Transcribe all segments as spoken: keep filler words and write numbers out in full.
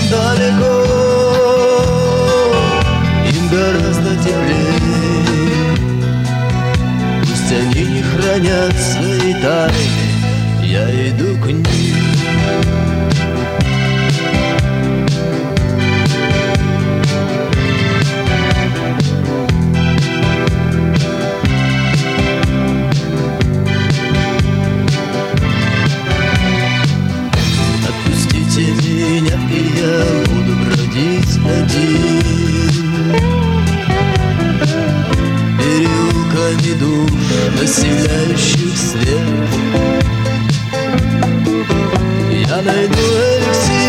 далеко, им гораздо теплее. Пусть они не хранят свои тайны, я иду к ним. Отпустите меня, и я буду бродить один переулками душ, населяющих свет. Я найду эликсир,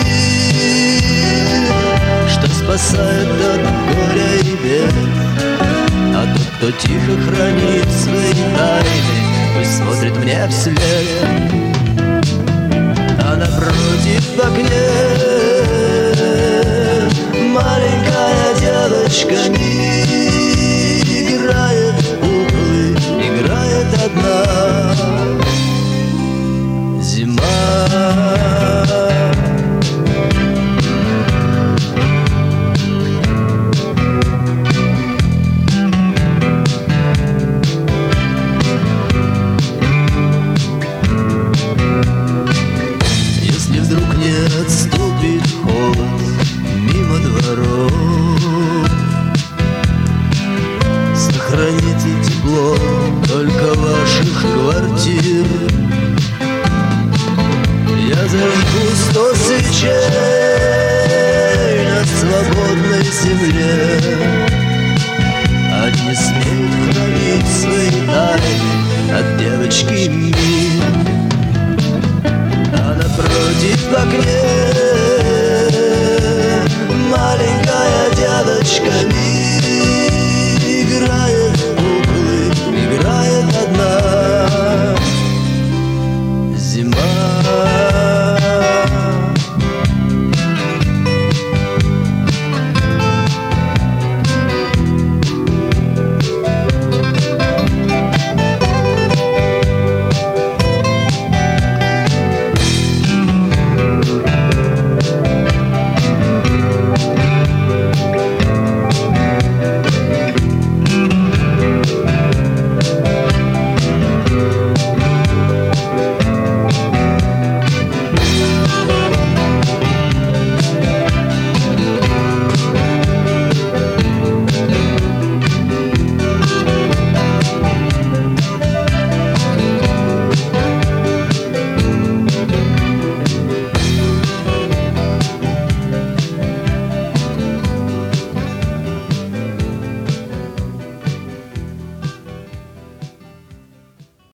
что спасает от горя и бед. А тот, кто тихо хранит свои тайны, пусть смотрит мне вслед. А напротив в окне маленькая девочка играет куклы, играет одна. Зима. Если вдруг не отступит холод мимо дворов, сохраните тепло только ваших квартир. Я зажгу сто свечей на свободной земле. Одни смеют хранить свои тайны от девочки мир. А напротив в окне маленькая девочка мир.